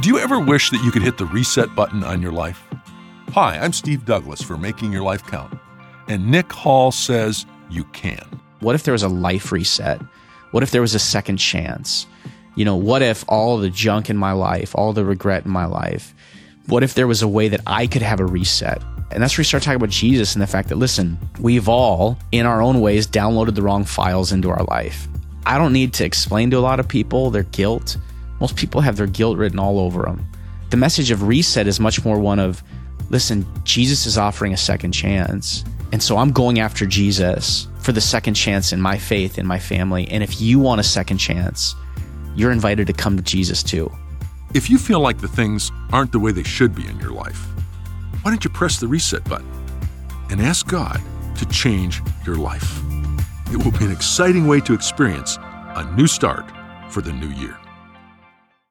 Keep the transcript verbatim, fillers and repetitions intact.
Do you ever wish that you could hit the reset button on your life? Hi, I'm Steve Douglas for Making Your Life Count, and Nick Hall says you can. What if there was a life reset? What if there was a second chance? You know, what if all the junk in my life, all the regret in my life, what if there was a way that I could have a reset? And that's where we start talking about Jesus and the fact that, listen, we've all, in our own ways, downloaded the wrong files into our life. I don't need to explain to a lot of people their guilt. Most people have their guilt written all over them. The message of reset is much more one of, listen, Jesus is offering a second chance. And so I'm going after Jesus for the second chance in my faith, in my family. And if you want a second chance, you're invited to come to Jesus too. If you feel like the things aren't the way they should be in your life, why don't you press the reset button and ask God to change your life? It will be an exciting way to experience a new start for the new year.